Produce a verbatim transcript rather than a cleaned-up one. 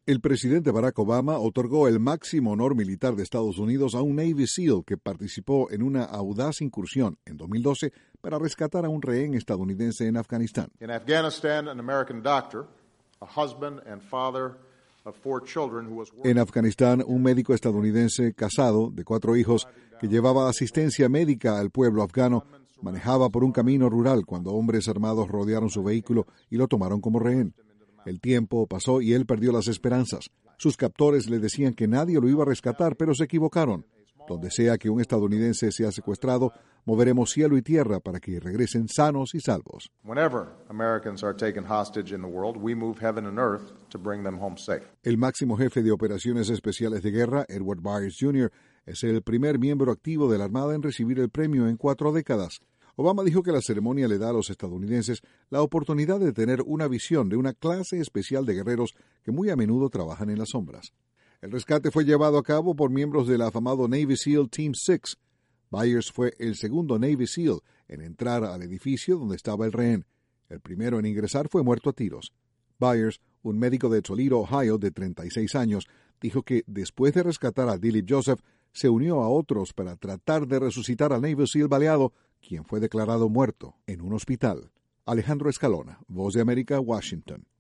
El presidente Barack Obama otorgó el máximo honor militar de Estados Unidos a un Navy SEAL que participó en una audaz incursión en dos mil doce para rescatar a un rehén estadounidense en Afganistán. In Afghanistan, an American doctor, a husband and father of four children who was working... En Afganistán, un médico estadounidense casado de cuatro hijos que llevaba asistencia médica al pueblo afgano manejaba por un camino rural cuando hombres armados rodearon su vehículo y lo tomaron como rehén. El tiempo pasó y él perdió las esperanzas. Sus captores le decían que nadie lo iba a rescatar, pero se equivocaron. Donde sea que un estadounidense sea secuestrado, moveremos cielo y tierra para que regresen sanos y salvos. El máximo jefe de operaciones especiales de guerra, Edward Byers junior, es el primer miembro activo de la Armada en recibir el premio en cuatro décadas. Obama dijo que la ceremonia le da a los estadounidenses la oportunidad de tener una visión de una clase especial de guerreros que muy a menudo trabajan en las sombras. El rescate fue llevado a cabo por miembros del afamado Navy SEAL Team seis. Byers fue el segundo Navy SEAL en entrar al edificio donde estaba el rehén. El primero en ingresar fue muerto a tiros. Byers, un médico de Toledo, Ohio, de treinta y seis años, dijo que después de rescatar a Dilip Joseph, se unió a otros para tratar de resucitar al Navy SEAL baleado, quien fue declarado muerto en un hospital. Alejandro Escalona, Voz de América, Washington.